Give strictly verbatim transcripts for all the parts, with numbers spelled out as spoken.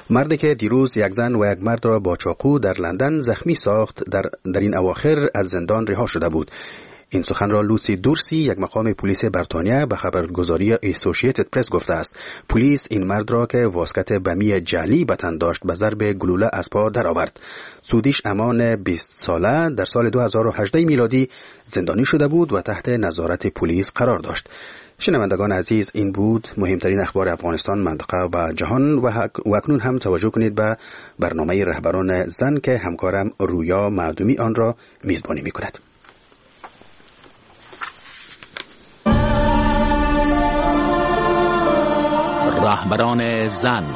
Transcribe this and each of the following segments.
مردی که دیروز یک زن و یک مرد را با چاقو در لندن زخمی ساخت در, در این اواخر از زندان رها شده بود. این سخن را لوسی دورسی، یک مقام پلیس بریتانیا، به خبرگزاری اسوسییتد پرس گفته است. پلیس این مرد را که واسکت بمی جعلی به تن داشت به ضرب گلوله از پا درآورد. سودیش امان بیست ساله در سال دو هزار و هجده میلادی زندانی شده بود و تحت نظارت پلیس قرار داشت. شنوندگان عزیز، این بود مهمترین اخبار افغانستان، منطقه و جهان و اکنون هم توجه کنید به برنامه رهبران زن که همکارم رویا معدومی آن را میزبانی می‌کند. رهبران زن.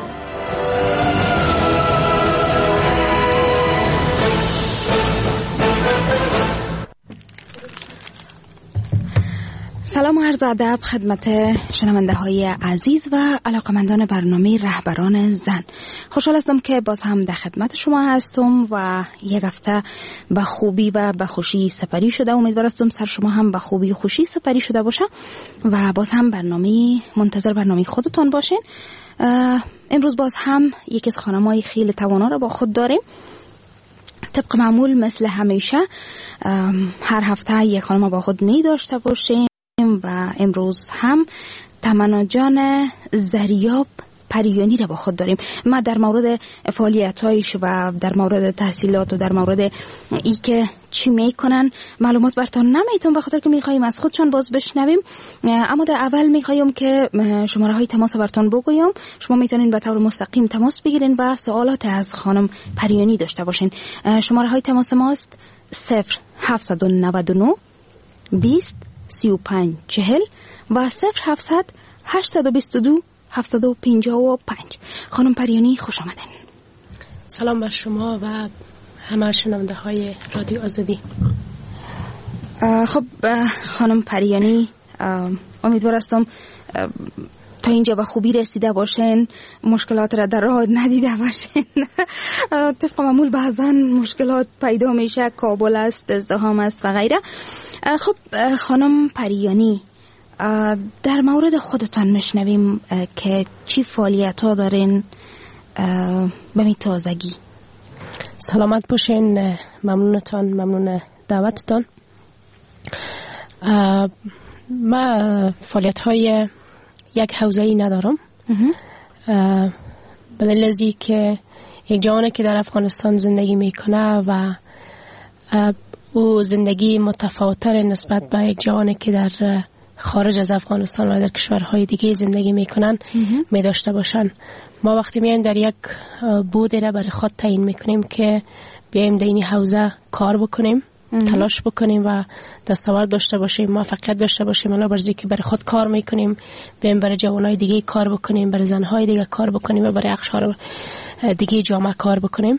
سلام و عرض ادب خدمت شنونده های عزیز و علاقمندان برنامه رهبران زن. خوشحال هستم که باز هم در خدمت شما هستم و یک هفته به خوبی و به خوشی سپری شده. امیدوار هستم سر شما هم به خوبی و خوشی سپری شده باشه و باز هم برنامه منتظر برنامه خودتون باشین. امروز باز هم یکی از خانم‌های خیلی توانا رو با خود داریم. طبق معمول مثل همیشه هر هفته یک خانم با خود می داشته باشیم و امروز هم تمنا جان زریاب پریانی را با خود داریم. ما در مورد فعالیت‌هایش و در مورد تحصیلات و در مورد ای که چی میکنن معلومات براتون نمیتون، به خاطر که میخوایم از خودشان باز بشنویم. اما در اول میخوایم که شماره های تماس براتون بگویم. شما میتونین به طور مستقیم تماس بگیرین و سوالات از خانم پریانی داشته باشین. شماره های تماس ماست صفر هفتصد و نود و نه بیست سی و پنج چهل و صفر هفتصد هشتصد و بیست و دو هفتصد و پنجاه و پنج. خانم پریانی خوش آمدین. سلام بر شما و همه شنونده های رادیو آزادی. خب خانم پریانی، امیدوار هستم تا اینجا به خوبی رسیده باشین، مشکلات را در راه ندیده باشین. طبق معمول بعضا مشکلات پیدا میشه، کابل است، ازدحام است و غیره. خب خانم پریانی، در مورد خودتان میشنویم که چی فعالیت ها دارین به می تازگی. سلامت باشین، ممنونتان، ممنون دعوتتان. ما فعالیت های یک حوزه‌ای ندارم، به دلیل ازی که یک جوانی که در افغانستان زندگی میکنه و او زندگی متفاوت‌تر نسبت به یک جوانی که در خارج از افغانستان و در کشورهای دیگه زندگی میکنن می داشته باشن. ما وقتی میایم در یک بودی را برای خود تعیین میکنیم که بیایم در این حوزه کار بکنیم، تلاش بکنیم و دستاورد داشته باشیم، موفقیت داشته باشیم، علاوه بر اینکه برای خود کار میکنیم، بیایم برای جوانای دیگه کار بکنیم، برای زنهای دیگه کار بکنیم و برای اقشار دیگه جامعه کار بکنیم.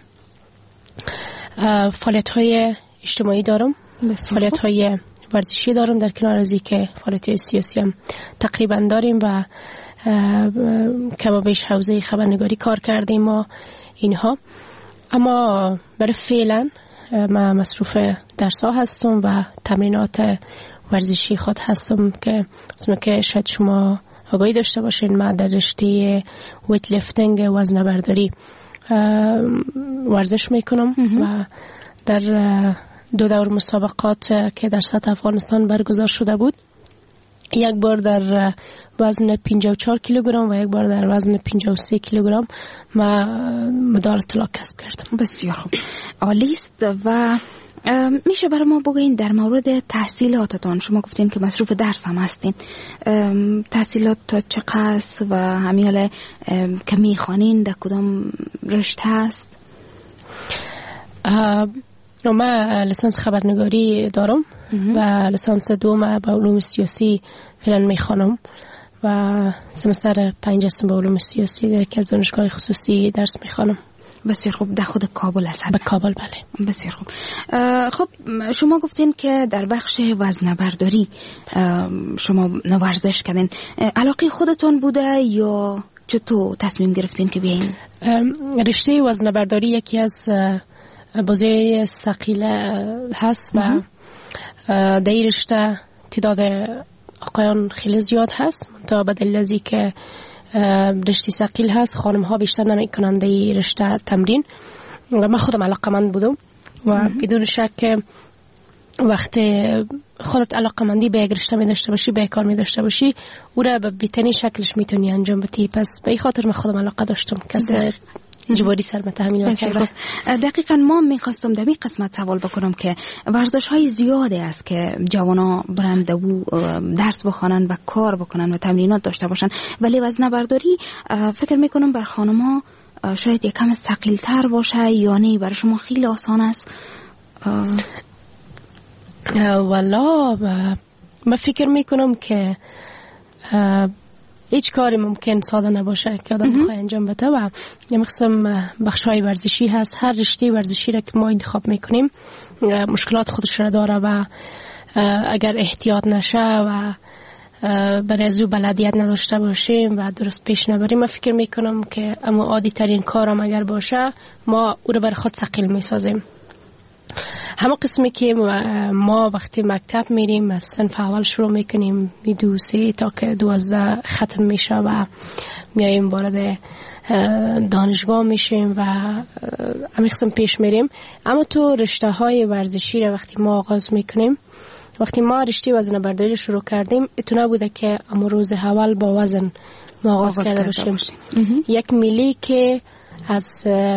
فعالیت‌های اجتماعی دارم، فعالیت‌های ورزشی دارم، در کنار از اینکه فعالیت سیاسی هم تقریبا داریم و کم و بیش حوزه خبرنگاری کار کردیم ما اینها. اما برای فعلا من مصروف درس‌ها هستم و تمرینات ورزشی خود هستم که اسمه که شاید شما آگاهی داشته باشین. من در رشته ویت لیفتینگ، وزنه برداری ورزش میکنم و در دو دور مسابقات که در سطح افغانستان برگزار شده بود، یک بار در وزن پنجاه و چهار کیلوگرم و یک بار در وزن پنجاه و سه کیلوگرم ما مدال طلا کسب کردم. بسیار خوب، عالی است. و میشه برای ما بگین در مورد تحصیلاتتان؟ شما گفتین که مصروف درس هم هستین. تحصیلات تا چقدر است و همیاله که میخوانین در کدام رشته هست؟ من لیسانس خبرنگاری دارم و لیسانس دوم به علوم سیاسی فعلا میخوانم و سمستر پنج هستم به علوم سیاسی در یک از دانشگاه خصوصی درس میخوانم. بسیار خوب. در خود کابل هست؟ به کابل، بله. بسیار خوب. خب شما گفتین که در بخش وزنه برداری شما ورزش کردین. علاقه خودتون بوده یا چطور تصمیم گرفتین که بیاین؟ رشته وزنه برداری یکی از بازی ثقیله هست و در این رشته تعداد آقایان خیلی زیاد هست، تا به دلیل ازی که رشته ثقیل هست، خانم ها بیشتر نمیکنن در رشته تمرین و من خودم علاقمند بودم و بدون شک وقتی خودت علاقمندی به یک رشته می داشته باشی، به کار می داشته باشی، او را به بهترین شکلش میتونی انجام بدی. پس به این خاطر من خودم علاقه داشتم، کسی اجباری سر من تحمیل نکرده. دقیقاً ما میخواستم در این قسمت سوال بکنم که ورزش های زیاده است که جوانا برند و درس بخوانن و کار بکنن و تمرینات داشته باشن، ولی وزنه برداری فکر میکنم بر خانما شاید یک کم ثقیل تر باشه، یا نه برای شما خیلی آسان است؟ والا من فکر میکنم که هیچ کاری ممکن ساده نباشه که آدم بخواه انجام بده و نمیخواستم بخشای ورزشی هست. هر رشته ورزشی را که ما انتخاب میکنیم مشکلات خودش را داره و اگر احتیاط نشه و برای از او بلدیت نداشته باشیم و درست پیش نبریم، من فکر میکنم که اما عادی ترین کارم اگر باشه ما او را برای خود ثقیل میسازیم. همه قسمی که ما وقتی مکتب میریم از صنف اول شروع میکنیم دو سه تا که دوازده ختم میشه و میاییم وارد دانشگاه میشیم و همین قسم پیش میریم. اما تو رشته های ورزشی را وقتی ما آغاز میکنیم، وقتی ما رشته وزن برداری شروع کردیم اتو نبوده که اما روز اول با وزن ما آغاز کرده باشیم. یک میلی که از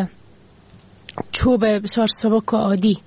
چوب بسیار سبک و عادی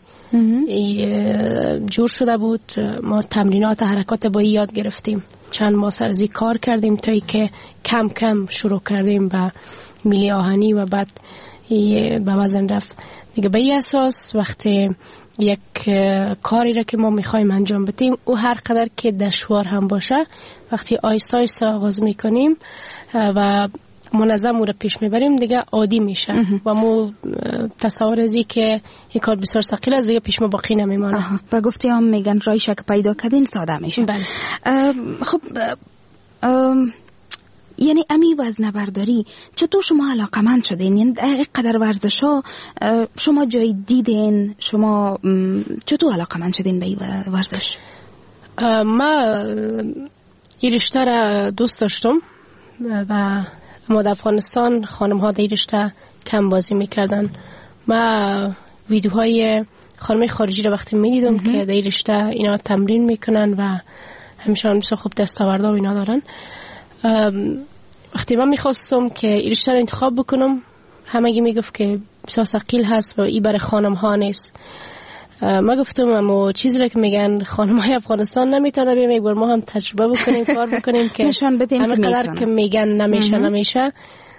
جور شده بود، ما تمرینات حرکات با یاد گرفتیم، چند ماه سرزی کار کردیم تا ای که کم کم شروع کردیم به میلی آهنی و بعد به وزن رفت دیگه. به این اساس وقتی یک کاری را که ما میخوایم انجام بدیم او هر قدر که دشوار هم باشه، وقتی آیسته آیسته آغاز میکنیم و منظم او را پیش میبریم دیگه عادی میشه و ما تصور ازی که یک کار بسیار ثقیل از دیگه پیش ما باقی نمیمانه. و گفتی هم میگن رایش که پیدا کردین ساده میشه. بله. خب یعنی امی وزنه برداری چطور شما علاقمند شدین؟ یعنی قدر ورزش ها شما جای دیدین؟ شما چطور علاقمند شدین به این ورزش؟ ما این رشته را دوست داشتم و ما در افغانستان خانم ها در رشته کم بازی میکردن. ما ویدیوهای خانم خارجی را وقتی میدیدم که در رشته اینا تمرین میکنن و همیشه بسیار خوب دستاورد و اینا دارن، وقتی من میخواستم که این رشته را انتخاب بکنم همگی میگفت که بسیار ثقیل هست و این برای خانم ها نیست. ما گفتم اما چیزی را که میگن خانم های افغانستان نمیتونه بیام یک بار ما هم تجربه بکنیم، کار بکنیم که نشان بدیم همه قدر که میگن نمیشه نمیشه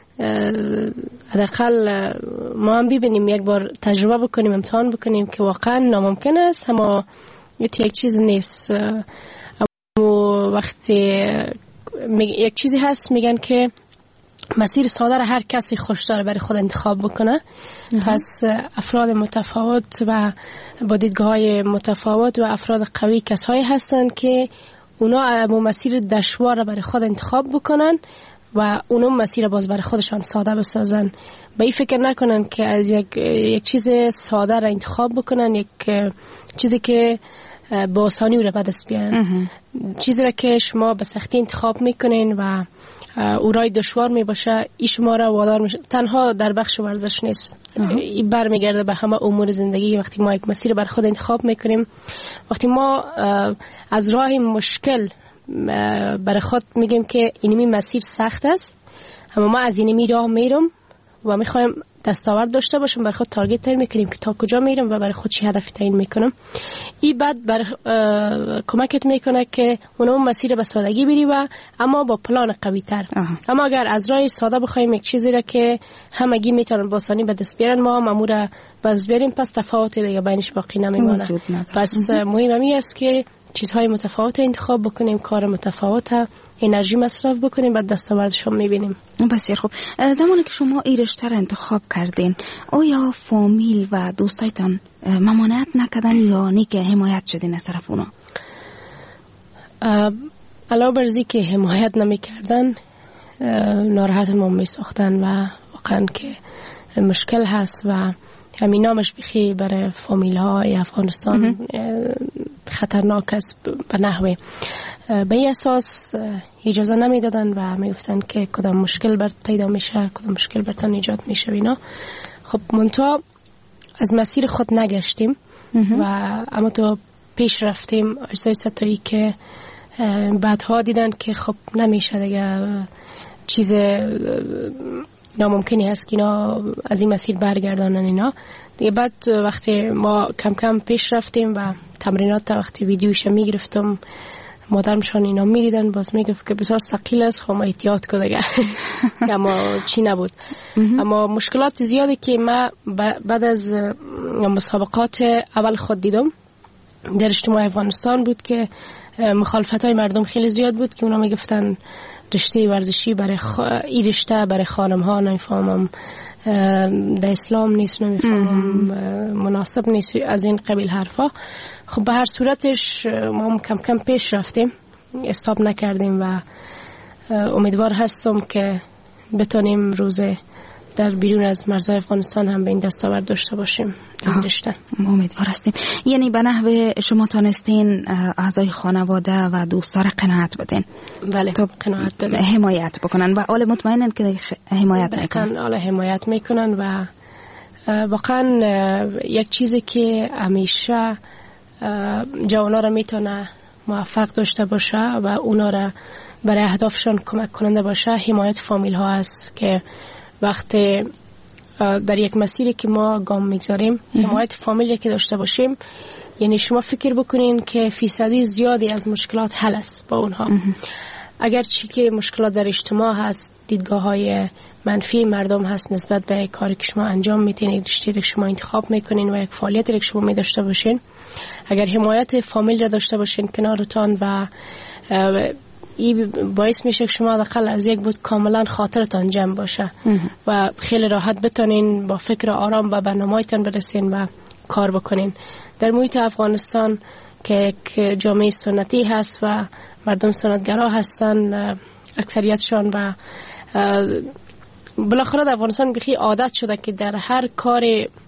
حداقل ما هم ببینیم، یک بار تجربه بکنیم، امتحان بکنیم که واقعا ناممکن است اما یک چیز نیست. اما وقتی یک چیزی هست میگن که مسیر ساده را هر کسی خوش داره برای خود انتخاب بکنه. پس افراد متفاوت و با دیدگاه‌های متفاوت و افراد قوی کسایی هستن که اونا مسیر دشوار را برای خود انتخاب بکنن و اونا مسیر باز برای خودشان ساده بسازن. به این فکر نکنن که از یک, یک چیز ساده را انتخاب بکنن، یک چیزی که با آسانی او را به دست بیارن. چیزی را که شما به سختی انتخاب میکنین و او رای دشوار می باشه، ای شما را وادار میشه. تنها در بخش ورزش نیست، این برمیگرده به همه امور زندگی. وقتی ما یک مسیر بر خود انتخاب میکنیم، وقتی ما از راه مشکل برای خود میگیم که اینمی مسیر سخت است اما ما از اینمی راه میرم و میخوایم دستاورد داشته باشم، برای خود تارگت تعیین میکنیم که تا کجا میرم و برای خود چی هدف تعیین میکنم. این بعد بر کمکت میکنه که اون مسیر به سادگی بری و اما با پلان قوی تر. اما اگر از راه ساده بخوایم یک چیزی را که همگی میتونن با آسانی به دست بیارن ما هم امور به دست بیاریم، پس تفاوت دیگه بینش باقی نمیمونه. پس مهم این است که چیزهای متفاوت انتخاب بکنیم، کار متفاوت، انرژی مصرف بکنیم، بعد دستاوردش هم میبینیم. بسیار خوب. زمانی که شما این رشته را انتخاب کردین آیا فامیل و دوستایتان ممانعت نکردن یا نه که حمایت شدین از طرف اونا؟ علاوه بر اینکه حمایت نمیکردن ناراحت ما میساختن و واقعا که مشکل هست و همین نامش بخی برای فامیل های افغانستان خطرناک است به نحوه به این اساس اجازه نمیدادن و میگفتن که کدام مشکل برات پیدا میشه، کدام مشکل براتون ایجاد میشه اینا. خب منتها از مسیر خود نگشتیم و اما تو پیش رفتیم اجزای ستایی که بعدها دیدن که خب نمیشه دیگه، چیز ناممکنی هست که اینا از این مسیر برگردانن اینا دیگه. بعد وقتی ما کم کم پیش رفتیم و تمرینات وقتی ویدیوش میگرفتم مادرمشان اینا میدیدن، باز میگفت که بسیار ثقیل است، خب ما احتیاط کنه دیگه. اما چی نبود. اما مشکلات زیادی که ما بعد از مسابقات اول خود دیدم در اجتماع افغانستان بود که مخالفت های مردم خیلی زیاد بود که اونا میگفتن رشته ورزشی برای خ... این رشته برای خانم ها نمیفهمم در اسلام نیست، نمیفهمم مناسب نیست، از این قبیل حرفا. خب به هر صورتش ما کم کم پیش رفتیم، استاپ نکردیم و امیدوار هستم که بتونیم روزه در بیرون از مرزهای افغانستان هم به این دستاورد داشته باشیم. این رشته امیدوار هستیم. یعنی به نحو شما تانستین اعضای خانواده و دوستا را قناعت بدین؟ بله، تا قناعت دادن، حمایت بکنن و آل مطمئنن که حمایت میکنن. آل حمایت میکنن و واقعا یک چیزی که همیشه جوانا را میتونه موفق داشته باشه و اونا را برای اهدافشان کمک کننده باشه حمایت فامیل ها است که وقتی در یک مسیری که ما گام میگذاریم حمایت فامیلی که داشته باشیم، یعنی شما فکر بکنین که فیصدی زیادی از مشکلات حل است با اونها. اگر چی که مشکلات در اجتماع هست، دیدگاه های منفی مردم هست نسبت به کاری که شما انجام میتین، یک رشته که شما انتخاب میکنین و یک فعالیتی که شما می داشته باشین، اگر حمایت فامیل را داشته باشین کنارتان و این باعث میشه که شما داخل از یک بود کاملا خاطرتان جمع باشه و خیلی راحت بتونین با فکر آرام به برنامه‌تان برسین و کار بکنین. در محیط افغانستان که جامعه سنتی هست و مردم سنتگرا هستن اکثریتشان و بالاخره در افغانستان بخی عادت شده که در هر کار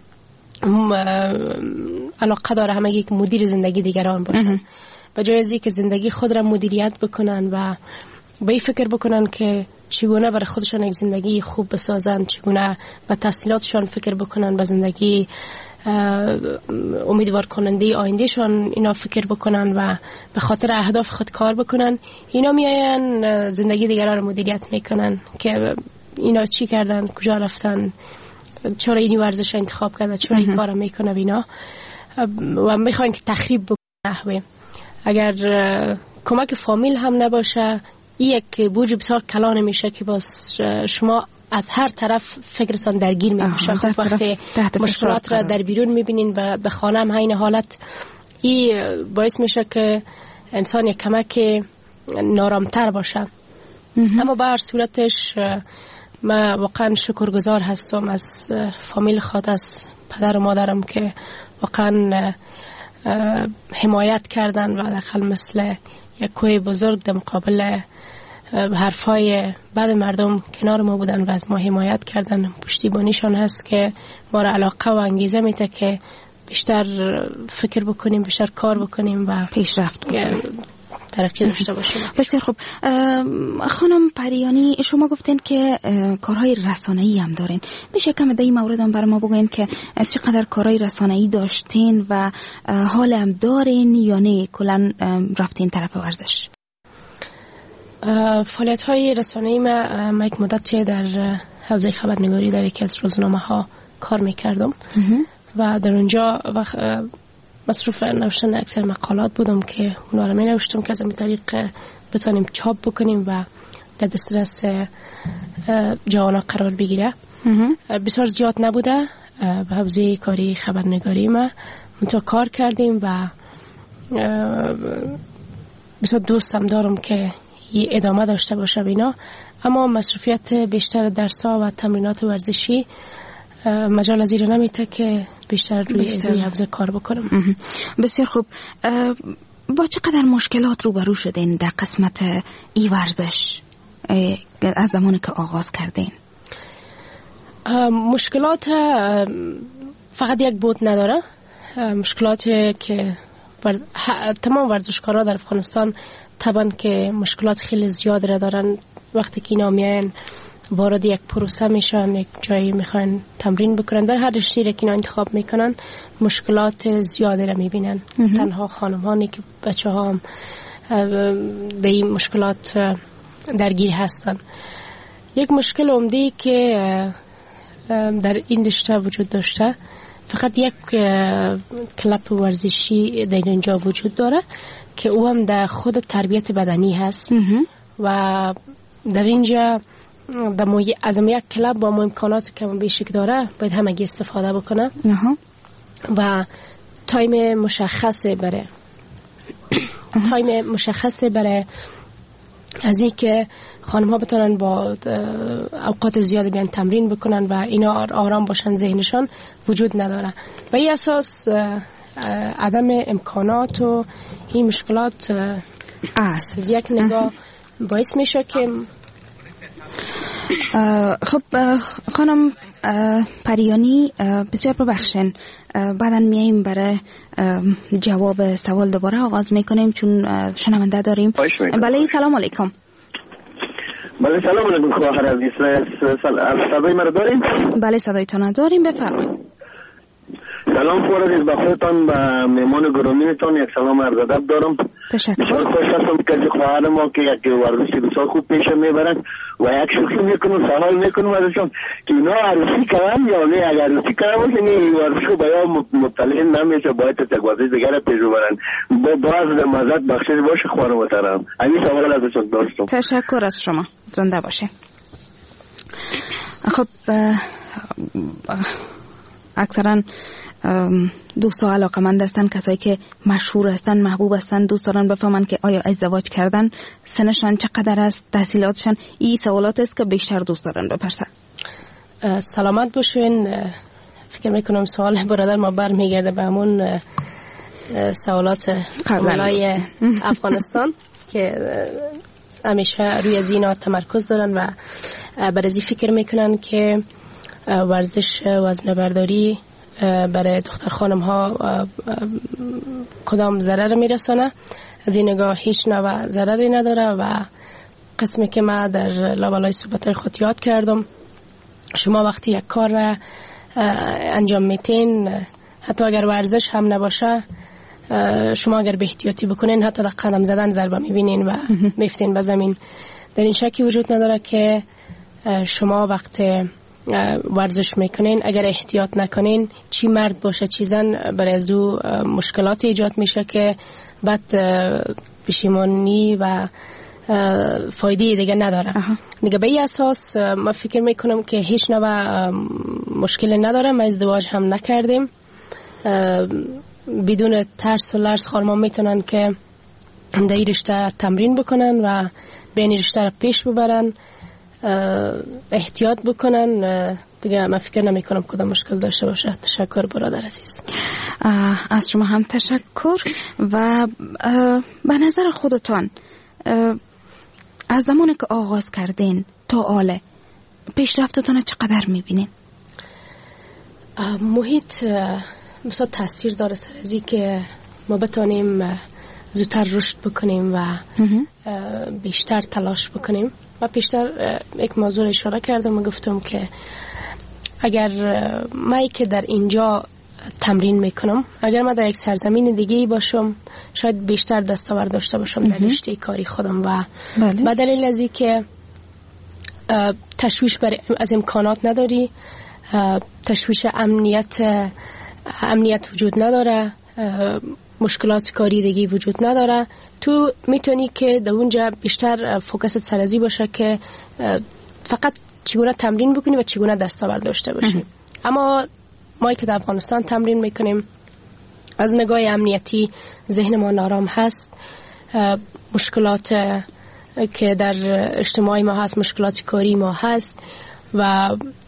علاقه داره همه یک مدیر زندگی دیگران باشن، به جای از اینکه زندگی خود را مدیریت بکنن و به این فکر بکنن که چگونه برای خودشان یک زندگی خوب بسازن، چگونه به تحصیلاتشان فکر بکنن، به زندگی امیدوار کننده آیندهشان اینا فکر بکنن و به خاطر اهداف خود کار بکنن، اینا میاین زندگی دیگران را مدیریت میکنن که اینا چی کردن، کجا رفتن، چرا این ورزش انتخاب کرده، چرا این کار میکنه اینا و میخوان که تخریب بکنه. اگر کمک فامیل هم نباشه این یک بوج بسیار کلان میشه که باز شما از هر طرف فکرتان درگیر میشه. خب وقتی مشکلات را در بیرون میبینین و به خانه هم این حالت، این باعث میشه که انسان یک کمک نارامتر باشه. اما به هر صورتش من واقعا شکرگزار هستم از فامیل خود، از پدر و مادرم که واقعا حمایت کردن و داخل مثل یک کوه بزرگ در مقابل حرفای بعد مردم کنار ما بودن و از ما حمایت کردن. پشتیبانیشان هست که ما را علاقه و انگیزه میده که بیشتر فکر بکنیم، بیشتر کار بکنیم و پیشرفت بکنیم، ترقی داشته باشیم. بسیار خوب. خانم پریانی، شما گفتین که کارهای رسانه‌ای هم دارین، میشه کم در این مورد هم برای ما بگین که چقدر کارهای رسانه‌ای داشتین و حال هم دارین یا نه کلا رفتین طرف ورزش؟ فعالیت های رسانه‌ای ما, ما یک مدتی در حوزه خبرنگاری در یکی از روزنامه ها کار میکردم و در اونجا مصروف نوشتن اکثر مقالات بودم که اونا رو می نوشتم که از این طریق بتونیم چاپ بکنیم و در دسترس جوانا قرار بگیره. بسیار زیاد نبوده به حوزه کاری خبرنگاری ما منطقه کار کردیم و بسیار دوستم دارم که ادامه داشته باشه بینا، اما مصروفیت بیشتر درس‌ها و تمرینات ورزشی مجال از این نمیته که بیشتر روی ازی حوزه کار بکنم. بسیار خوب. با چقدر مشکلات روبرو شدین در قسمت ای ورزش از زمانی که آغاز کردین؟ مشکلات فقط یک بود نداره. مشکلاتی که بر... تمام ورزشکارا در افغانستان طبعا که مشکلات خیلی زیاد را دارن. وقتی که اینا میاین وارد یک پروسه میشن، یک جایی میخوان تمرین بکنن، در هر رشته‌ای که اینا انتخاب میکنن مشکلات زیادی را میبینن. تنها خانمانی که بچه ها هم به این مشکلات درگیر هستن. یک مشکل عمده که در این رشته وجود داشته، فقط یک کلاب ورزشی در اینجا وجود داره که او هم در خود تربیت بدنی هست و در اینجا در موی از یک کلاب با امکانات که بیشک داره باید همگی استفاده بکنه و تایم مشخصه برای تایم مشخصه برای از این که خانم ها بتونن با اوقات زیاد بیان تمرین بکنن و اینا آرام باشن ذهنشان وجود نداره و این اساس عدم امکانات و این مشکلات از یک نگاه باعث میشه که خب خانم پریانی بسیار ببخشن، بعداً میاییم برای جواب سوال دوباره آغاز میکنیم چون شنونده داریم. بله سلام علیکم. بله سلام علیکم خواهر عزیز، صدای مرا داریم؟ بله صدایتان داریم، بفرمایید. سلام خواهر عزیز، به خودتان و مهمان گرامیتان یک سلام عرض ادب دارم. تشکر. خوش هستم که خواهر ما که یک ورزشی بسیار خوب پیش میبرند و یک شوخی میکنم، سوال میکنم ازشون که اینا عروسی کردن یا نه. اگر عروسی کردن باشه این ورزش به یا مطلع نمیشه، باید یک ورزش دیگر پیش ببرن. با باز مزد بخشش باشه خواهر محترم. همین سوال ازشون داشتم. تشکر از شما، زنده باشه. خب اکثرا دوستا علاقمند هستن، کسایی که مشهور هستن، محبوب هستن، دوست دارن بفهمن که آیا ازدواج کردن، سنشان چقدر است، تحصیلاتشان. این سوالات است که بیشتر دوست دارن بپرسن. سلامت باشین. فکر میکنم سوال برادر ما برمیگرده به همون سوالات اولای افغانستان که همیشه روی زینا تمرکز دارن و برای فکر میکنن که ورزش وزن برداری برای دختر خانم ها کدام ضرر میرسانه. از این نگاه هیچ نوع ضرری نداره و قسمی که من در لابلای صحبت‌های خود یاد کردم، شما وقتی یک کار را انجام میتین، حتی اگر ورزش هم نباشه، شما اگر به احتیاطی بکنین حتی در قدم زدن ضربه میبینین و میفتین به زمین. در این شکی وجود نداره که شما وقتی ورزش میکنین اگر احتیاط نکنین، چی مرد باشه چی زن، برای از او مشکلات ایجاد میشه که بعد پشیمانی و فایده دیگه نداره. دیگه به این اساس من فکر میکنم که هیچ نوع مشکلی نداره. ما ازدواج هم نکردیم، بدون ترس و لرز خانمان میتونن که در این رشته تمرین بکنن و به این رشته را پیش ببرن، احتیاط بکنن. دیگه من فکر نمی کنم کدام مشکل داشته باشه. تشکر برادر عزیز. از شما هم تشکر. و به نظر خودتان از زمانی که آغاز کردین تا حالا پیشرفتتان چقدر میبینین؟ محیط مثلا تاثیر داره سر ازی که ما بتانیم زودتر رشد بکنیم و بیشتر تلاش بکنیم. و بیشتر یک موضوع اشاره کردم و گفتم که اگر من که در اینجا تمرین میکنم، اگر من در یک سرزمین دیگه باشم شاید بیشتر دستاورد داشته باشم در رشته کاری خودم و به دلیل ازی که تشویش بر از امکانات نداری، تشویش امنیت امنیت وجود نداره، مشکلات کاری دیگه وجود نداره، تو میتونی که در اونجا بیشتر فوکست سرازی باشه که فقط چگونه تمرین بکنی و چگونه دستاورد داشته باشی. اما ما که در افغانستان تمرین میکنیم، از نگاه امنیتی ذهن ما نارام هست، مشکلات که در اجتماعی ما هست، مشکلات کاری ما هست و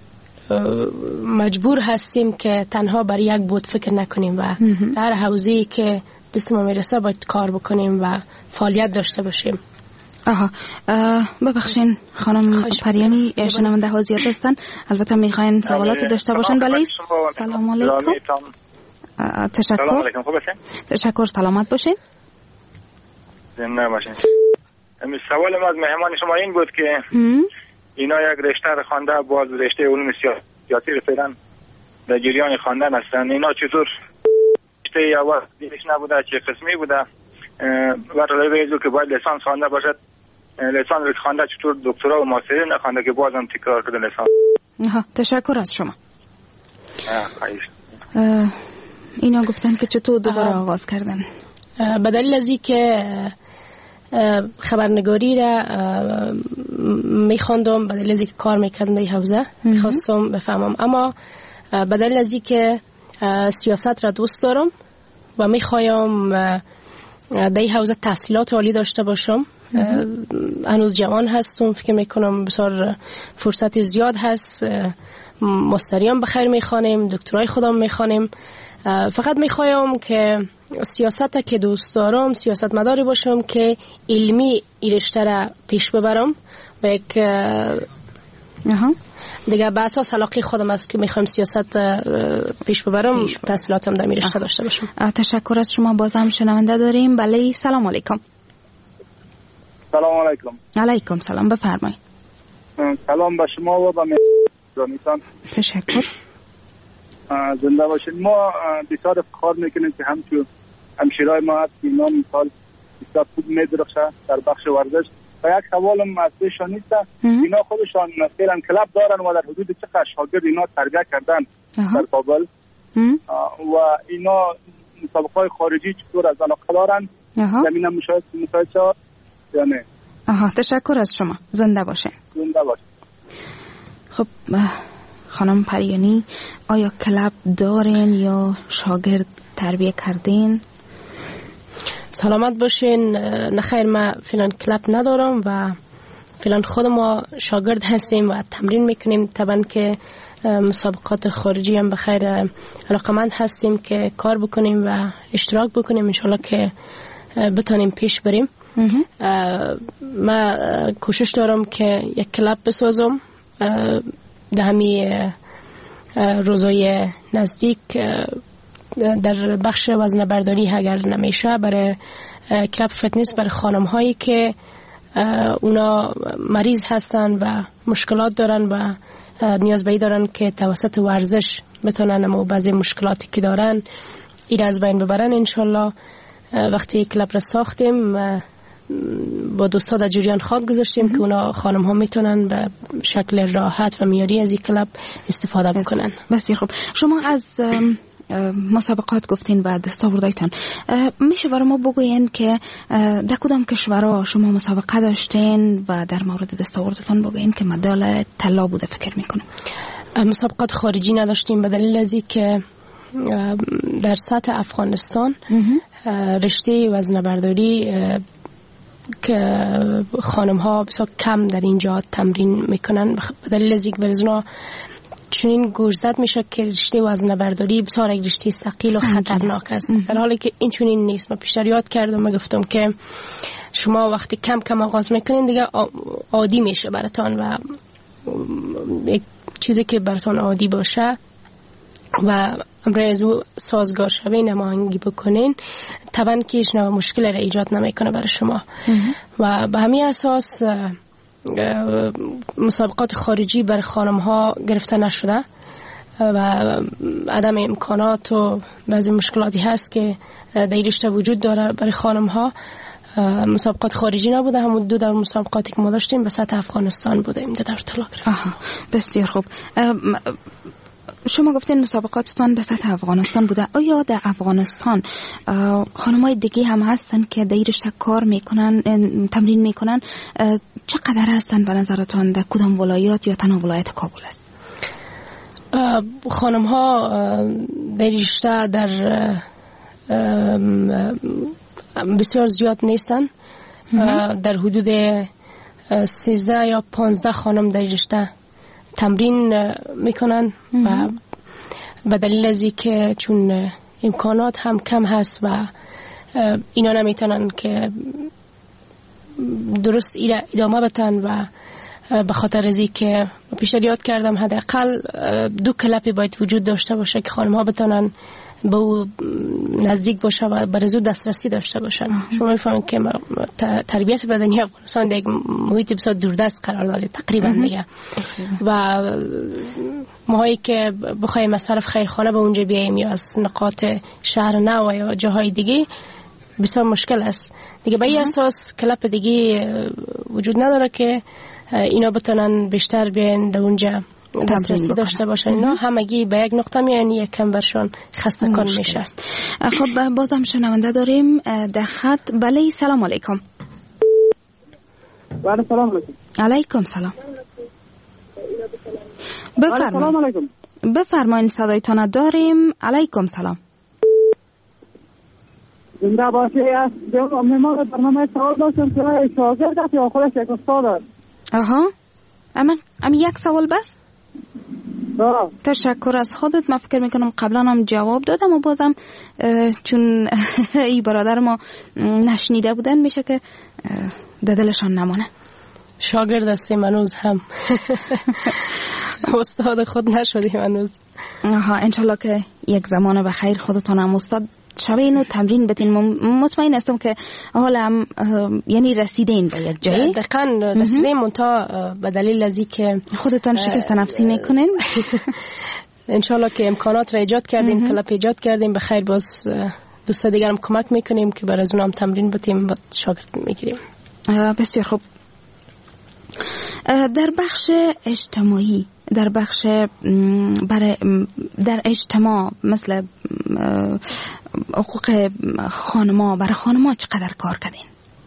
مجبور هستیم که تنها برای یک بود فکر نکنیم و در حوزه‌ای که دست ما میرسه باید کار بکنیم و فعالیت داشته باشیم. آها ببخشین خانم پریانی، شنونده ها زیاد هستن، البته میخواین سوالاتی داشته باشن. بله سلام علیکم. تشکر. تشکر، سلامت باشین. زنده باشین. سوال ما از مهمان شما این بود که اینا یک رشته رو خوانده، باز رشته علوم سیاسی رو فعلا در جریان خواندن هستن. اینا چطور رشته اول دیگه نبوده، چه قسمی بوده؟ و روی که باید لیسانس خوانده باشد، لیسانس خوانده چطور دکترا و ماستر نخوانده که بازم تکرار کرده لیسانس؟ ها تشکر از شما. اه اینا گفتن که چطور دوباره آغاز کردن. به دلیل از اینکه خبرنگاری را میخواندم، به دلیل از اینکه کار میکردم در حوزه میخواستم بفهمم، اما به دلیل از اینکه سیاست را دوست دارم و میخوایم در این حوزه تحصیلات عالی داشته باشم. هنوز جوان هستم، فکر میکنم بسیار فرصت زیاد هست، ماستریان بخیر میخوانیم، دکترای خودم میخوانیم. فقط میخوایم که سیاست که دوست دارم سیاست مداری باشم که علمی این رشته را پیش ببرم و یک دیگه به اساس علاقه خودم است که میخوایم سیاست پیش ببرم، تحصیلاتم در این رشته داشته باشم. تشکر از شما. باز هم شنونده داریم. بله سلام علیکم. سلام علیکم. علیکم سلام، بفرمایید. سلام به شما و به مهمانان. تشکر. زنده باشید. ما بسیار افتخار میکنیم که همچون همشیرای ما هست که اینا مثال بسیار خوب میدرخشه در بخش ورزش. و یک سوالم از پیشان نیست، اینا خودشان فعلا کلاب دارن و در حدود چقدر شاگرد اینا تربیت کردن در کابل و اینا مسابقات خارجی چطور از علاقه دارن؟ زمین مشاهده مشاهده یا نه؟ آها تشکر از شما. زنده باشه. زنده باشه. خب خانم پریانی، آیا کلاب دارین یا شاگرد تربیت کردین؟ سلامت باشین. نخیر، ما فعلا کلاب ندارم و فعلا خود ما شاگرد هستیم و تمرین میکنیم. طبعا که مسابقات خارجی هم بخیر علاقمند هستیم که کار بکنیم و اشتراک بکنیم، انشالله که بتانیم پیش بریم. ما کوشش دارم که یک کلاب بسازم در همی روزای نزدیک در بخش وزن برداری اگر نمیشه، برای کلاب فتنس برای خانم هایی که اونا مریض هستن و مشکلات دارن و نیاز به دارن که توسط ورزش بتونن و بعضی مشکلاتی که دارن این از بین ببرن. انشالله وقتی کلاب را ساختیم با دوستا در جریان خاک گذاشتیم که اونا خانم ها میتونن به شکل راحت و میاری از این کلاب استفاده بکنن. بسیار خوب. شما از مسابقات گفتین و دستاوردهایتان، میشه برای ما بگوین که در کدام کشورها شما مسابقه داشتین و در مورد دستاوردتان بگوین که مدال طلا بوده؟ فکر میکنم مسابقات خارجی نداشتیم به دلیل از اینکه در سطح افغانستان رشته وزنه‌برداری که خانم ها بسیار کم در اینجا تمرین میکنن، به دلیل از اینکه برزنا چنین گوشزد میشه که رشته وزنه‌برداری بسیار یک رشته ثقیل و خطرناک است، در حالی که این چنین نیست. من پیشتر یاد کردم و گفتم که شما وقتی کم کم آغاز میکنین دیگه عادی میشه براتان و یک چیزی که براتان عادی باشه و امروز او سازگار شوین نماینگی بکنین، طبعا که هیچ نوع مشکل را ایجاد نمیکنه برای شما. و به همین اساس مسابقات خارجی برای خانم ها گرفته نشده و عدم امکانات و بعضی مشکلاتی هست که در رشته وجود داره برای خانم ها. مسابقات خارجی نبوده، همون دو در مسابقاتی که ما داشتیم به سطح افغانستان بوده، این دو در طلا گرفت. آها بسیار خوب. شما گفتین مسابقاتتان به سطح افغانستان بوده. آیا در افغانستان خانم‌های دیگه هم هستن که در این رشته کار میکنن، تمرین میکنن؟ چقدر هستن به نظرتان؟ در کدام ولایات یا تنها ولایت کابل است؟ خانم ها در رشته در بسیار زیاد نیستن، در حدود سیزده یا پانزده خانم در رشته تمرین میکنن و به دلیل از اینکه چون امکانات هم کم هست و اینا نمیتونن که درست ایره ادامه بتن و به خاطر از که پیشنهاد کردم حداقل دو کلپی باید وجود داشته باشه که خانم ها بتونن به او نزدیک باشه و بر زود دسترسی داشته باشن. شما میفهمید که تربیت بدنی افغانستان در محیط بسیار دوردست قرار داره تقریبا دیگه و ماهایی که بخوایم از طرف خیرخانه به اونجا بیاییم یا از نقاط شهر نو یا جاهای دیگه بسیار مشکل است دیگه. به این اساس کلپ دیگه وجود نداره که اینا بتونن بیشتر بیان در اونجا دسترسی داشته باشن. اینا همگی به یک نقطه میان یک کم برشان خسته کن میشه. خب بازم شنونده داریم در خط. بله سلام علیکم. بله سلام علیکم. علیکم سلام. بفرمایید. بفرمایید صدایتان داریم. علیکم سلام. زنده باشی است. ما برنامه سوال داشتم که شاگرد است یا خودش یک استاد است؟ آها اما ام یک سوال بس؟ آه. تشکر از خودت. من فکر میکنم قبلا هم جواب دادم و بازم چون ای برادر ما نشنیده بودن میشه که در دلشان نمانه. شاگرد هستیم هنوز هم استاد خود نشدیم هنوز. آها انشالله که یک زمان بخیر خودتان هم استاد شبین و تمرین بتین. مطمئن هستم که حالا هم یعنی رسیدین به یک جایی. دقیقاً رسیدیم منتها به دلیل ازی که خودتان شکست نفسی میکنین. انشالله که امکانات را ایجاد کردیم، کلپ ایجاد کردیم، به خیر باز دوست دیگر هم کمک میکنیم که بر از اونم تمرین بتیم و شاگرد میگیریم. بسیار خوب. در بخش اجتماعی، در بخش برای در اجتماع مثل حقوق خانما، برای خانما چقدر کار کردین؟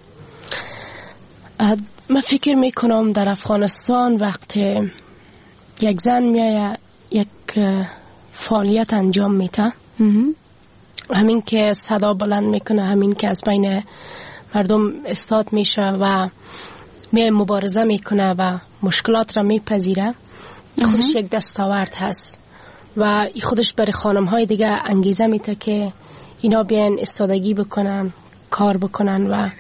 من فکر میکنم در افغانستان وقتی یک زن میایه یک فعالیت انجام میده، همین که صدا بلند میکنه، همین که از بین مردم استاد میشه و می مبارزه میکنه و مشکلات را میپذیره، خودش یک دستاورد هست و خودش برای خانم های دیگه انگیزه میده که اینا بیان استادگی بکنن، کار بکنن و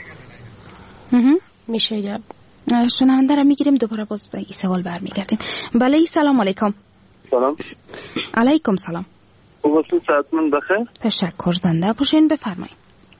میشه. شنونده را میگیریم دوباره باز به این سوال برمیگردیم. بله سلام علیکم. سلام. علیکم سلام. وقتی ساعتمن بخیر. تشکر. زنده باشین. بفرمایید.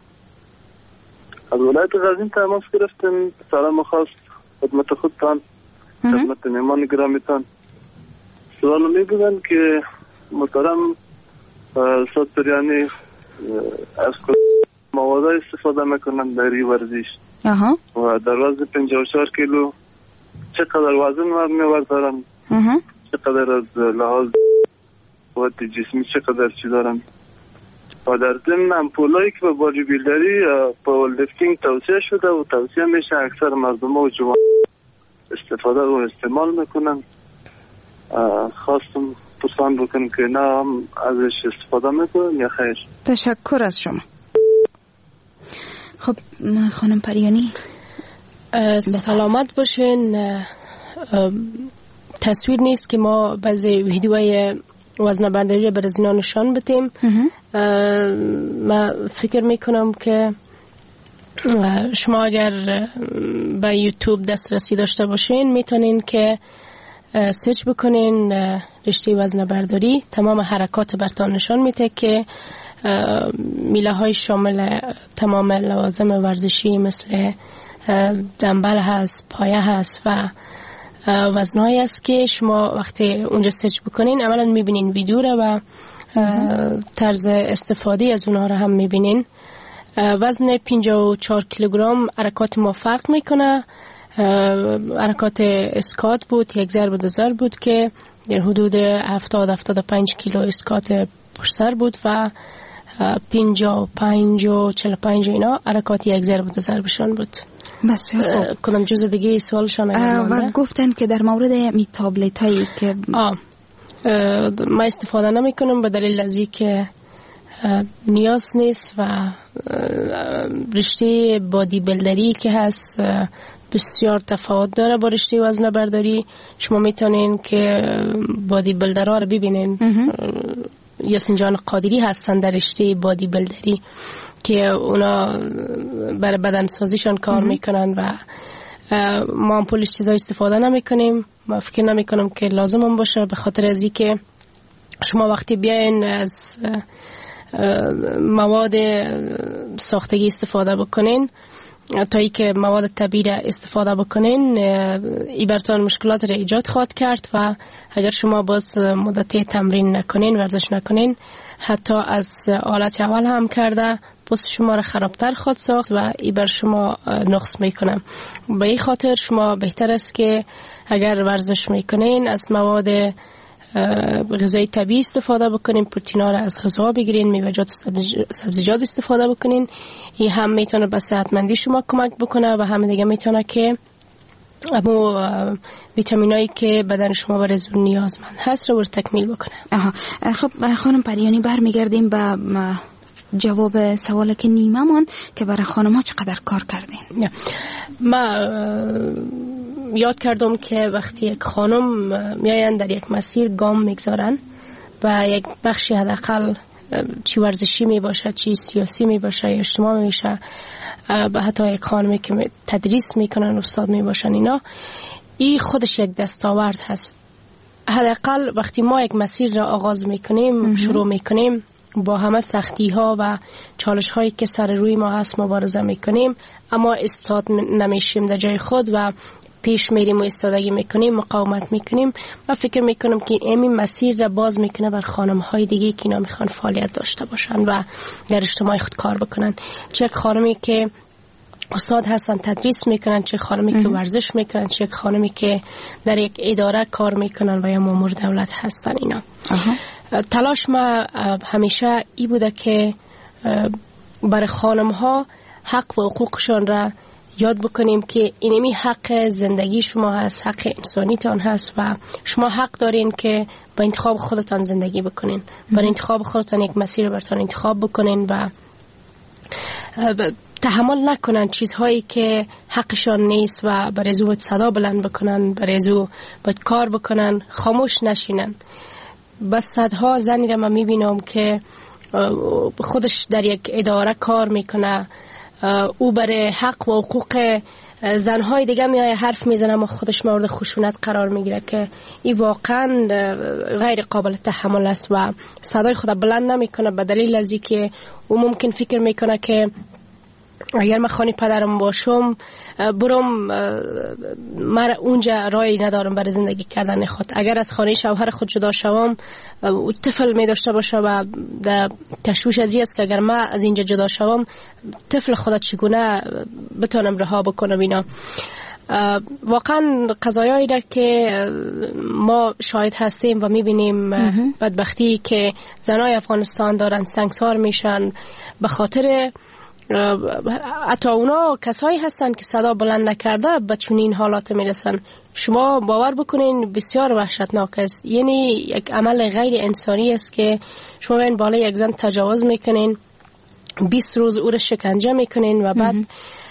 از ولایت غزنین تماس گرفتم. سلام خاص خدمت خودتان، خدمت مهمان گرامیتان. سوال می بودن که محترم استاد پریانی از مواد استفاده میکنن در این ورزش اها و در وزن پنجاه و چهار کیلو چقدر وزن می‌بردارن، چقدر از لحاظ قوت جسمی چقدر چی دارن و در ضمن امپولایی که به بادی بیلدری پاور لیفتینگ توصیه شده و توصیه میشه اکثر مردم و جوان استفاده و استعمال میکنن. خواستم پرسان بکنم که نه هم ازش استفاده میکنن یا خیر؟ تشکر از شما. خب خانم پریانی سلامت باشین. تصویر نیست که ما بعضی ویدیوهای وزن برداری بر از اینا نشان بدیم. من فکر میکنم که شما اگر به یوتیوب دسترسی داشته باشین میتونین که سرچ بکنین رشته وزن برداری، تمام حرکات برتان نشان میده که میله های شامل تمام لوازم ورزشی مثل دنبل هست، پایه هست و وزنهایی است که شما وقتی اونجا سرچ بکنین اولا میبینین ویدیو را و طرز استفاده از اونها را هم میبینین. وزن پنجاه و چهار کیلوگرم حرکات ما فرق میکنه. حرکات اسکات بود، یک ضرب دو ضرب بود که در حدود هفتاد هفتاد و پنج کیلو اسکات پشت سر بود و پنجاه و پنج و چهل و پنج اینا حرکات یک ضرب دو ضربشان بود. بسیار خوب. کدام جز دیگه سوالشان و گفتن که در مورد می تابلت هایی که آه ما استفاده نمی کنم به دلیل ازی که نیاز نیست و رشته بادی بلدری که هست بسیار تفاوت داره با رشته وزن برداری. شما میتونین که بادی بلدرها رو ببینین. یاسین جان قادری هستن در رشته بادی بلدری که اونا برای بدن سازیشان کار میکنن و ما هم پولش چیزای استفاده نمی کنیم. ما فکر نمی کنم که لازم هم باشه، به خاطر از این که شما وقتی بیاین از مواد ساختگی استفاده بکنین تا ای که مواد طبیعی استفاده بکنین، ای براتون مشکلات را ایجاد خواهد کرد و اگر شما باز مدتی تمرین نکنین، ورزش نکنین، حتی از حالت اول هم کرده پوست شما را خرابتر خواهد ساخت و ای بر شما نقص میکنه. به این خاطر شما بهتر است که اگر ورزش میکنین از مواد غذای طبیعی استفاده بکنین، پروتئینا را از غذا بگیرین، میوه‌جات و سبزیجات استفاده بکنین. این هم میتونه به صحتمندی شما کمک بکنه و هم دیگه میتونه که اما ویتامینایی که بدن شما برای زون نیازمند هست رو تکمیل بکنه. آها. خب خانم پریانی برمیگردیم به جواب سوالی که نیمه ماند که برای خانم ها چقدر کار کردین. ما یاد کردم که وقتی یک خانم میاین در یک مسیر گام میگذارن و یک بخشی حداقل چی ورزشی می باشه، چی سیاسی می باشه یا اجتماعی می باشه، و حتی یک خانمی که تدریس میکنن، استاد می باشن، اینا این خودش یک دستاورد هست. حداقل وقتی ما یک مسیر را آغاز میکنیم، شروع میکنیم، با همه سختی ها و چالش هایی که سر روی ما هست مبارزه میکنیم، اما استاد نمیشیم در جای خود و پیش میریم و استادگی میکنیم، مقاومت میکنیم. و فکر میکنم که این مسیر را باز میکنه بر خانم های دیگه که اینا میخوان فعالیت داشته باشن و در اجتماع خود کار بکنن. چه خانمی که استاد هستن تدریس میکنن، چه خانمی که ورزش میکنن، چه خانمی که در یک اداره کار میکنن و یا مامور دولت هستن. اینا تلاش ما همیشه ای بوده که برای خانم ها حق و حقوقشان را یاد بکنیم که اینمی حق زندگی شما هست، حق انسانیتان هست و شما حق دارین که با انتخاب خودتان زندگی بکنین، با انتخاب خودتان یک مسیر برتان انتخاب بکنین و تحمل نکنن چیزهایی که حقشان نیست و برای زو صدا بلند بکنن، برای زو باید کار بکنن، خاموش نشینن. بس صدها زنی را من میبینم که خودش در یک اداره کار میکنه، او برای حق و حقوق زنهای دیگه میای حرف میزنه و خودش مورد خشونت قرار میگیره که این واقعا غیر قابل تحمل است و صدای خود بلند نمیکنه به دلیل از اینکه او ممکن فکر میکنه که اگر من خانه پدرم باشم برم من اونجا رای ندارم برای زندگی کردن خود. اگر از خانه شوهر خود جدا شوم طفل می داشته باشه و در تشویش از این است که اگر من از اینجا جدا شوم طفل خودت چگونه بتونم رها بکنم. اینا واقعا قضایایی را که ما شاهد هستیم و میبینیم بدبختی که زنای افغانستان دارن سنگسار میشن به خاطر حتی اونا کسایی هستن که صدا بلند نکرده به چنین حالات میرسن. شما باور بکنین بسیار وحشتناک است. یعنی یک عمل غیر انسانی است که شما این بالای یک زن تجاوز میکنین، بیست روز او را شکنجه میکنین و بعد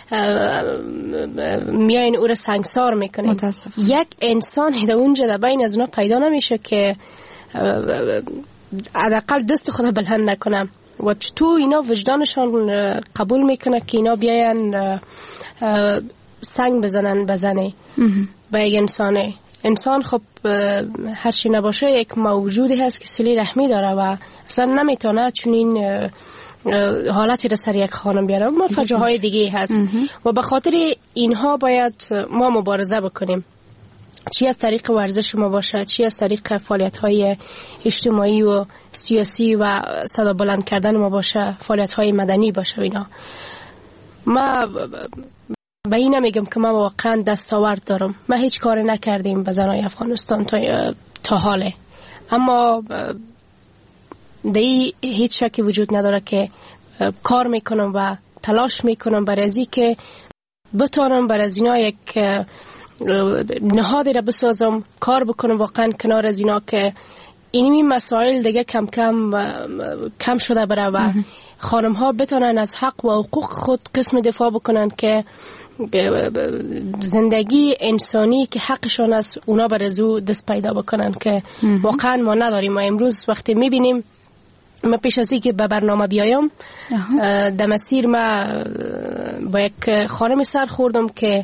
میاین او را سنگسار میکنین. یک انسان در اونجا در بین از اونا پیدا نمیشه که حداقل دست خود بلند نکنم و تو اینا وجدانشان قبول میکنه که اینا بیاین سنگ بزنن بزنه به یک انسانه. انسان خب هرچی نباشه یک موجودی هست که صله رحمی داره و اصلا نمیتونه چون این حالتی را سر یک خانم بیاره. ما فجاهای دیگه هست و به خاطر اینها باید ما مبارزه بکنیم، چی از طریق ورزش ما باشه، چی از طریق فعالیت‌های اجتماعی و سیاسی و صدا بلند کردن ما باشه، فعالیت‌های مدنی باشه. اینا ما به این نمیگم که ما واقعا دستاورد دارم، ما هیچ کاری نکردیم به زنای افغانستان تا, تا حاله، اما دی هیچ شکی وجود نداره که کار میکنم و تلاش میکنم برای ازی که بتونم برای از اینا یک نهادی را بسازم، کار بکنم واقعا کنار از اینا که اینمی مسائل دیگه کم کم کم شده بره و خانم ها بتونن از حق و حقوق خود قسم دفاع بکنن که زندگی انسانی که حقشون است اونا بر ازو دست پیدا بکنن که واقعا ما نداریم. ما امروز وقتی میبینیم من پیش از اینکه به برنامه بیایم در مسیر ما با یک خانم سر خوردم که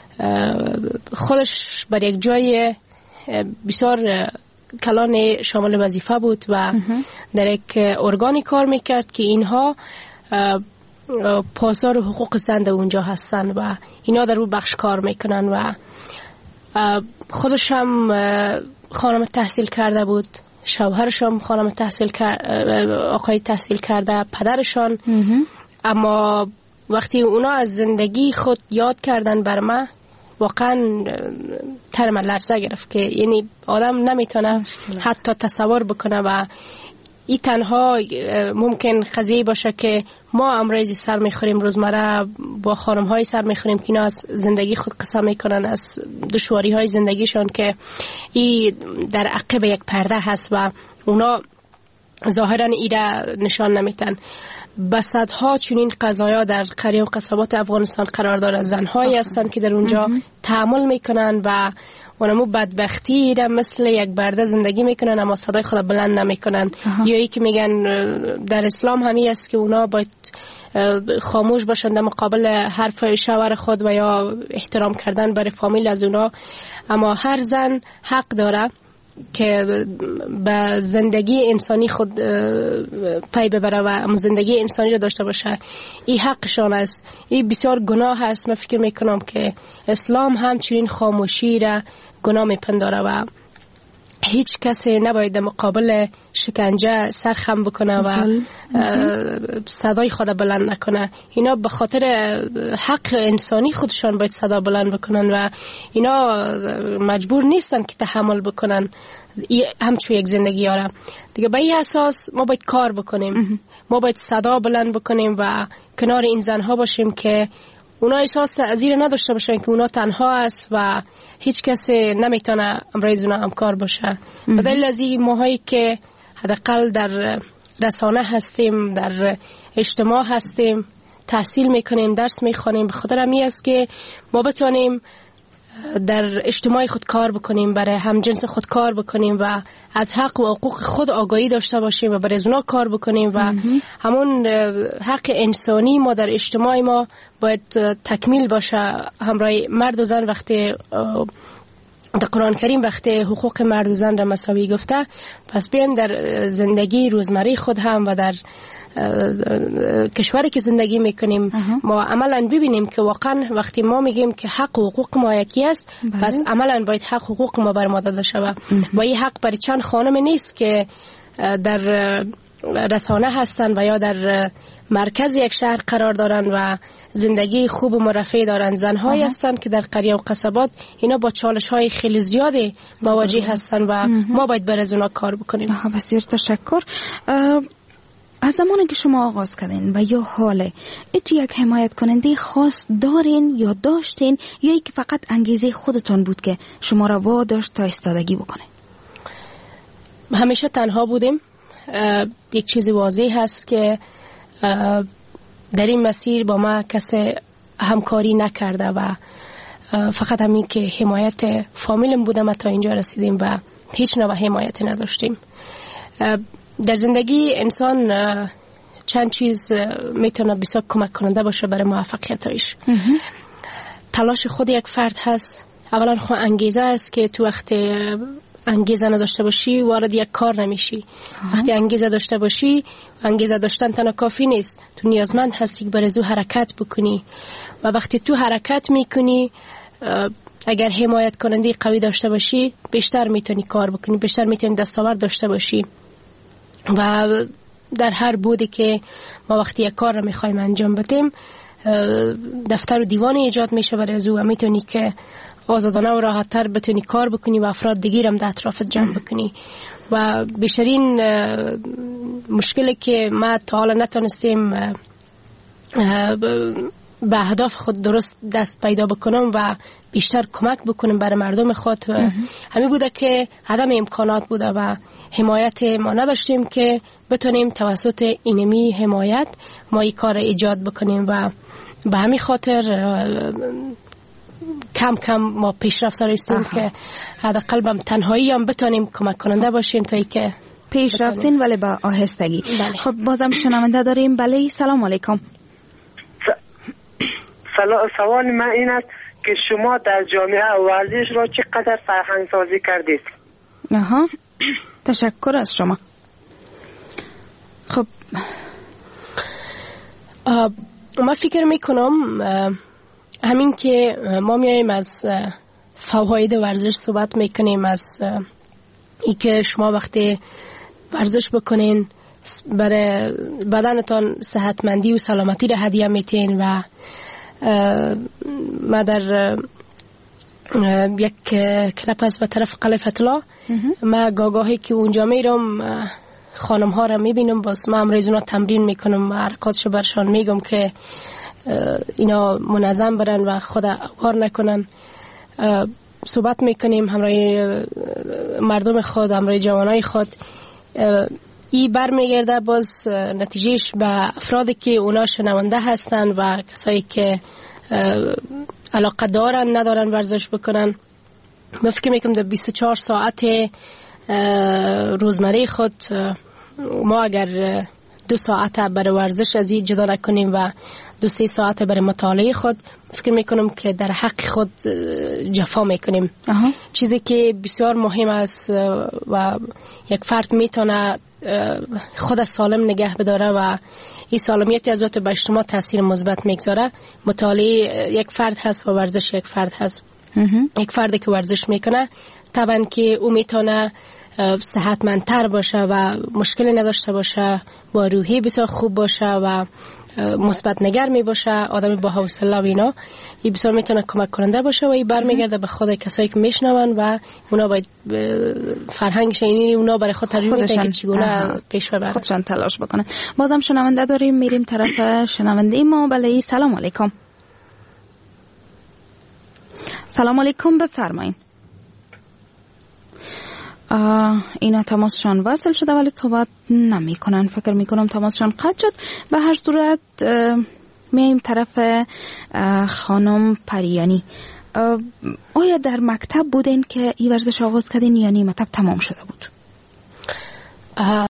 خودش بر یک جای بسیار کلان شامل وظیفه بود و در یک ارگانی کار میکرد که اینها پاسدار حقوق زن اونجا هستن و اینا در اون بخش کار میکنن و خودش هم خانم تحصیل کرده بود، شوهرش هم خانم تحصیل کرده، آقای تحصیل کرده، پدرشان. اما وقتی اونا از زندگی خود یاد کردن بر من واقعا ترم لرزه گرفت که یعنی آدم نمیتونه حتی تصور بکنه و این تنها ممکن قضیه باشه که ما امروزی سر میخوریم روزمره با خانم های سر میخوریم که اینا از زندگی خود قصه میکنن، از دشواری های زندگیشان که این در عقب یک پرده هست و اونا ظاهرا ایره نشان نمیتن. بسدها چنین قضایا در قریه و قصبات افغانستان قرار داره، زنهایی هستن که در اونجا تحمل میکنن و اونمو بدبختی را مثل یک برده زندگی میکنن اما صدای خود بلند نمیکنن. یا ای که میگن در اسلام همی است که اونا باید خاموش باشند در مقابل حرف شوهر خود و یا احترام کردن برای فامیل از اونا. اما هر زن حق داره که به زندگی انسانی خود پی ببره و زندگی انسانی را داشته باشه. این حقشان است. این بسیار گناه است. من فکر میکنم که اسلام همچنین خاموشی را گناه میپنداره و هیچ کسی نباید در مقابل شکنجه سرخم بکنه و صدای خود بلند نکنه. اینا به خاطر حق انسانی خودشان باید صدا بلند بکنن و اینا مجبور نیستن که تحمل بکنن همچون یک زندگی آره دیگه. به این اساس ما باید کار بکنیم، ما باید صدا بلند بکنیم و کنار این زنها باشیم که اونا احساس تعذیر نداشته باشن که اونا تنها است و هیچ کسی نمیتونه امروز اونا همکار باشه. به دلیل از این ماهایی که حداقل در رسانه هستیم، در اجتماع هستیم، تحصیل میکنیم، درس میخوانیم، به خاطر همین است که ما بتونیم در اجتماع خود کار بکنیم، برای همجنس خود کار بکنیم و از حق و حقوق خود آگاهی داشته باشیم و برای اونا کار بکنیم و همون حق انسانی ما در اجتماع ما باید تکمیل باشه. همراه مرد و زن وقتی در قرآن کریم وقتی حقوق مرد و زن را مساوی گفته، پس بیایم در زندگی روزمره خود هم و در کشوری که زندگی میکنیم ما عملا ببینیم که واقعا وقتی ما میگیم که حق و حقوق ما یکی است، پس عملا باید حق و حقوق ما بر ما داده شود و این حق برای چند خانم نیست که در رسانه هستن و یا در مرکز یک شهر قرار دارن و زندگی خوب و مرفه دارن. زنهایی هستن که در قریه و قصبات اینا با چالش های خیلی زیاده مواجه هستن و ما باید بر از اونا کار بکنیم. بسیار تشکر. از زمانی که شما آغاز کردین و یا حاله ایتو یک حمایت کننده خاص دارین یا داشتین یا ای که فقط انگیزه خودتون بود که شما را واداشت تا ایستادگی بکنه؟ همیشه تنها بودیم. یک چیزی واضح هست که در این مسیر با ما کسی همکاری نکرده و فقط همین که حمایت فامیلم بودم تا اینجا رسیدیم و هیچ نوع حمایتی نداشتیم. در زندگی انسان چند چیز میتونه بسیار کمک کننده باشه برای موفقیتش. تلاش خود یک فرد هست. اولا خود انگیزه است که تو وقت انگیزه نداشته باشی وارد یک کار نمیشی. وقتی انگیزه داشته باشی، انگیزه داشتن تنها کافی نیست، تو نیازمند هستی که برای زو حرکت بکنی و وقتی تو حرکت میکنی اگر حمایت کننده قوی داشته باشی بیشتر میتونی کار بکنی، بیشتر میتونی دستاورد داشته باشی و در هر بودی که ما وقتی یک کار رو میخوایم انجام بدیم دفتر و دیوانی ایجاد میشه برای از او و میتونی که آزادانه و راحت تر بتونی کار بکنی و افراد دیگه هم در اطرافت جمع بکنی. و بیشترین مشکلی که ما تا حالا نتونستیم به اهداف خود درست دست پیدا بکنم و بیشتر کمک بکنم برای مردم خود همین بوده که عدم امکانات بوده و حمایت ما نداشتیم که بتونیم توسط اینمی حمایت ما این کار ایجاد بکنیم و به همین خاطر کم کم ما پیشرفت داشتیم که حداقل بم تنهایی هم بتونیم کمک کننده باشیم تا اینکه پیش رفتین ولی با آهستگی. بله. خب بازم شنونده داریم. بله سلام علیکم. سوال من این است که شما در جامعه ورزش را چقدر فرهنگ سازی کردید؟ آها تشکر از شما. خب ما فکر میکنم همین که ما میاییم از فواید ورزش صحبت میکنیم، از ای که شما وقتی ورزش بکنین برای بدنتان صحتمندی و سلامتی را هدیه میتین و ما در یک کلاب هست به طرف قلعه فتح الله، ما گاگاهی که اونجا میرم خانم ها را میبینم، باز ما امروز اونا تمرین میکنم و حرکاتشو برشان میگم که اینا منظم برن و خود اوار نکنن. صحبت میکنیم همراه مردم خود، همراه جوانای خود. ای بر میگرده باز نتیجهش به افرادی که اونا شنونده هستن و کسایی که علاقه دارن ندارن ورزش بکنن. من فکر میکنم در بیست و چهار ساعت روزمره خود ما اگر دو ساعت برای ورزش از این جدا نکنیم و دو سه ساعت برای مطالعه خود، فکر میکنم که در حق خود جفا میکنیم. آها. چیزی که بسیار مهم است و یک فرد میتونه خود سالم نگه بداره و این سالمیتی از وقت به اجتماع تاثیر مثبت میگذاره. مطالعه یک فرد هست و ورزش یک فرد هست. یک فردی که ورزش میکنه طبعا که او میتونه صحتمندتر باشه و مشکلی نداشته باشه، با روحی بسیار خوب باشه و مثبت نگر می باشه، آدمی با حوصله و اینا. این بسیار میتونه کمک کننده باشه و این برمیگرده به خود کسایی که میشنون و اونا باید فرهنگش اینی اونا برای خود ترجمه میدن که چگونه پیش ببرن، خودشان تلاش بکنن. بازم شنونده داریم، میریم طرف شنونده ما. بله سلام علیکم. سلام علیکم، بفرمایید. اینا تماسشان وصل شده ولی صحبت نمی کنن. فکر می کنم تماسشان قطع شد. به هر صورت میایم طرف خانم پریانی. آیا در مکتب بودین که این ورزش آغاز کردین یا نی مکتب تمام شده بود؟